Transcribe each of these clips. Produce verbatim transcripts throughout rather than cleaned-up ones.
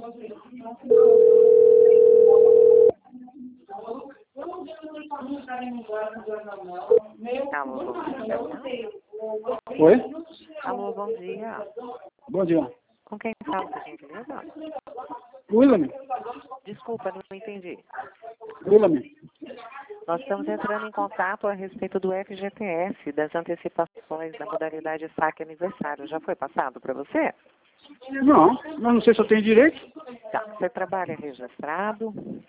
Alô, bom dia. Oi? Alô, bom dia. Bom dia. Com quem fala, por gentileza? William. Desculpa, não entendi. William. Nós estamos entrando em contato a respeito do F G T S, das antecipações da modalidade saque aniversário. Já foi passado para você? Não, mas não sei se eu tenho direito. Tá. Você trabalha registrado?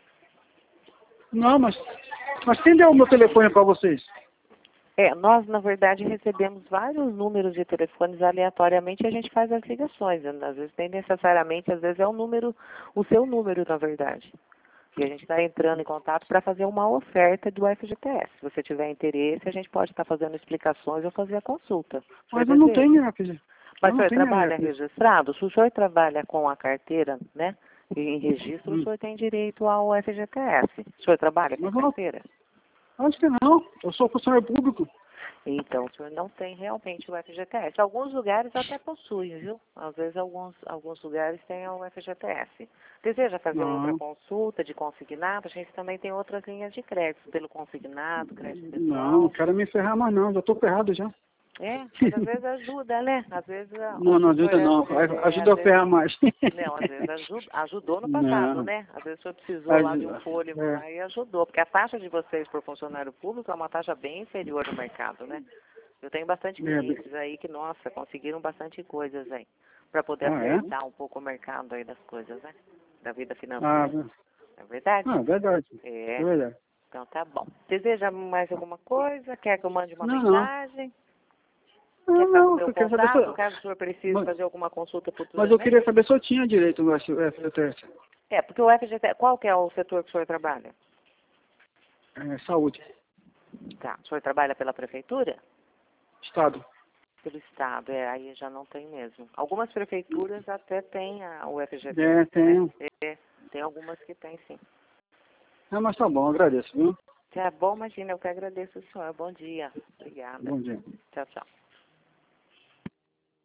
Não, mas... Mas quem deu o meu telefone para vocês? É, nós, na verdade, recebemos vários números de telefones aleatoriamente e a gente faz as ligações. Às vezes nem necessariamente, às vezes é o número, o seu número, na verdade. E a gente está entrando em contato para fazer uma oferta do F G T S. Se você tiver interesse, a gente pode estar fazendo explicações ou fazer a consulta. Mas eu não tenho, F G. Mas o não senhor tenho trabalha F G. registrado? Se o senhor trabalha com a carteira, né, em registro, Hum. o senhor tem direito ao F G T S. O senhor trabalha com Mas eu não... carteira? Acho que não. Eu sou funcionário público. Então, o senhor não tem realmente o F G T S. Alguns lugares até possuem, viu? Às vezes, alguns, alguns lugares têm o F G T S. Deseja fazer Não. outra consulta de consignado? A gente também tem outras linhas de crédito, pelo consignado, crédito pessoal. Não, não quero me ferrar mais não. Já estou ferrado já. É, mas às vezes ajuda, né? Às vezes... Não, não ajuda não. Ajuda a ferrar mais. Não, às vezes ajud, ajudou no passado, Não. né? Às vezes o senhor precisou lá de um fôlego É. lá e ajudou. Porque a taxa de vocês por funcionário público é uma taxa bem inferior no mercado, né? Eu tenho bastante clientes aí que, nossa, conseguiram bastante coisas aí. Para poder Ah, é? acertar um pouco o mercado aí das coisas, né? Da vida Ah, financeira. É verdade? ah, verdade. É. É verdade. Então tá bom. Deseja mais alguma coisa? Quer que eu mande uma Não, não. mensagem? Não, Quer ficar com o não, meu eu queria saber se contato, eu... caso o senhor precise Mas, fazer alguma consulta mas futuramente? eu queria saber se eu tinha direito no F G T S. É, porque o F G T S, qual que é o setor que o senhor trabalha? É, saúde. Tá, o senhor trabalha pela prefeitura? Estado. Pelo Estado, é, aí já não tem mesmo. Algumas prefeituras até têm a, o F G T S, É, tenho. né? É, tem algumas que tem, sim. É, mas tá bom, agradeço, viu? Tá bom, imagina, eu que agradeço o senhor. Bom dia. Obrigada. Bom dia. Tchau, tchau.